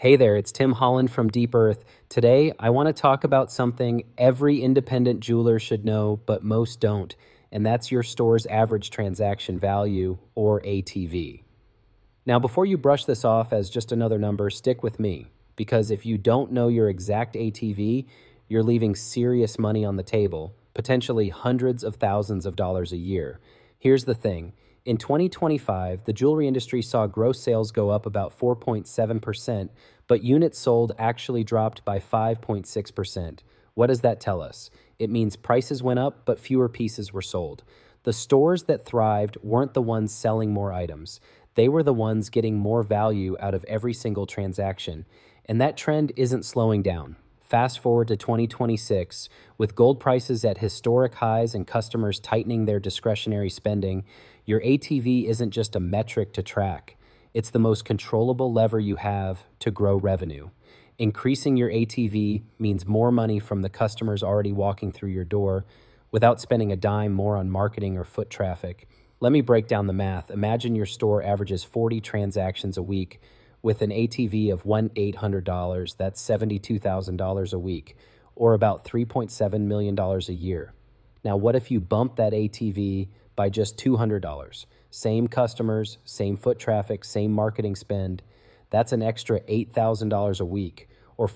Hey there, it's Tim Holland from Deep Earth. Today, I want to talk about something every independent jeweler should know, but most don't, and that's your store's average transaction value, or ATV. Now, before you brush this off as just another number, stick with me, because if you don't know your exact ATV, you're leaving serious money on the table, potentially hundreds of thousands of dollars a year. Here's the thing. In 2025, the jewelry industry saw gross sales go up about 4.7%, but units sold actually dropped by 5.6%. What does that tell us? It means prices went up, but fewer pieces were sold. The stores that thrived weren't the ones selling more items. They were the ones getting more value out of every single transaction. And that trend isn't slowing down. Fast forward to 2026, with gold prices at historic highs and customers tightening their discretionary spending, your ATV isn't just a metric to track. It's the most controllable lever you have to grow revenue. Increasing your ATV means more money from the customers already walking through your door without spending a dime more on marketing or foot traffic. Let me break down the math. Imagine your store averages 40 transactions a week with an ATV of $1,800, that's $72,000 a week, or about $3.7 million a year. Now, what if you bump that ATV by just $200? Same customers, same foot traffic, same marketing spend. That's an extra $8,000 a week, or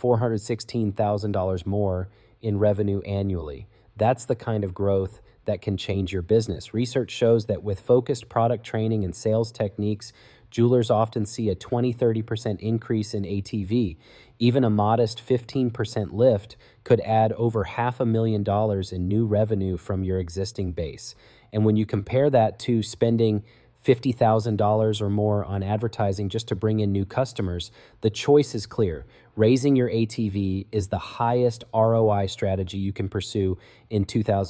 $416,000 more in revenue annually. That's the kind of growth that can change your business. Research shows that with focused product training and sales techniques, jewelers often see a 20-30% increase in ATV. Even a modest 15% lift could add over $500,000 in new revenue from your existing base. And when you compare that to spending $50,000 or more on advertising just to bring in new customers, the choice is clear. Raising your ATV is the highest ROI strategy you can pursue in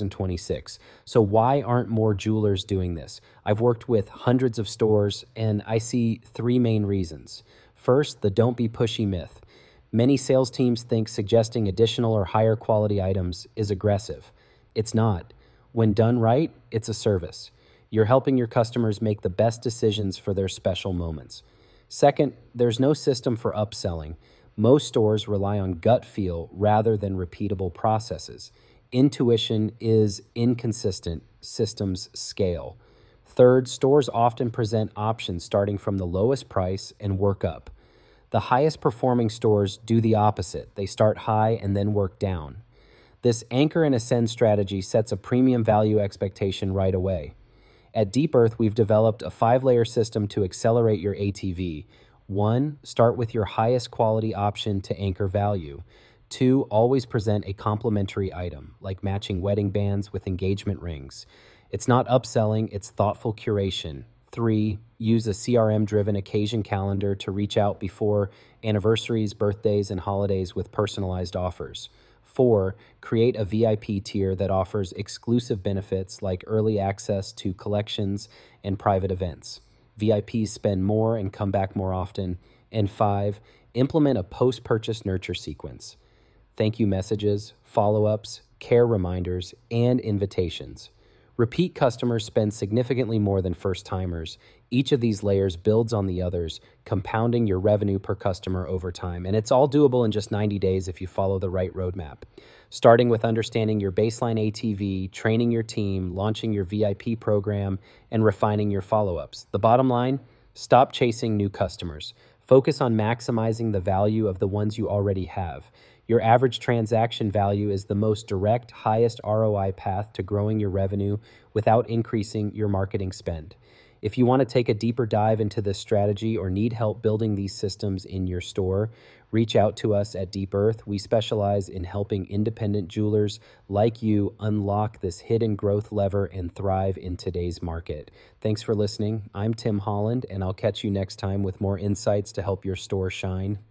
2026. So why aren't more jewelers doing this? I've worked with hundreds of stores and I see three main reasons. First, the don't be pushy myth. Many sales teams think suggesting additional or higher quality items is aggressive. It's not. When done right, it's a service. You're helping your customers make the best decisions for their special moments. Second, there's no system for upselling. Most stores rely on gut feel rather than repeatable processes. Intuition is inconsistent, systems scale. Third, stores often present options starting from the lowest price and work up. The highest performing stores do the opposite. They start high and then work down. This anchor and ascend strategy sets a premium value expectation right away. At Deep Earth, we've developed a 5-layer system to accelerate your ATV. 1, start with your highest quality option to anchor value. 2, always present a complementary item, like matching wedding bands with engagement rings. It's not upselling, it's thoughtful curation. 3, use a CRM-driven occasion calendar to reach out before anniversaries, birthdays, and holidays with personalized offers. 4, create a VIP tier that offers exclusive benefits like early access to collections and private events. VIPs spend more and come back more often. And 5, implement a post-purchase nurture sequence. Thank you messages, follow-ups, care reminders, and invitations. Repeat customers spend significantly more than first-timers. Each of these layers builds on the others, compounding your revenue per customer over time. And it's all doable in just 90 days if you follow the right roadmap. Starting with understanding your baseline ATV, training your team, launching your VIP program, and refining your follow-ups. The bottom line, stop chasing new customers. Focus on maximizing the value of the ones you already have. Your average transaction value is the most direct, highest ROI path to growing your revenue without increasing your marketing spend. If you want to take a deeper dive into this strategy or need help building these systems in your store, reach out to us at Deep Earth. We specialize in helping independent jewelers like you unlock this hidden growth lever and thrive in today's market. Thanks for listening. I'm Tim Holland, and I'll catch you next time with more insights to help your store shine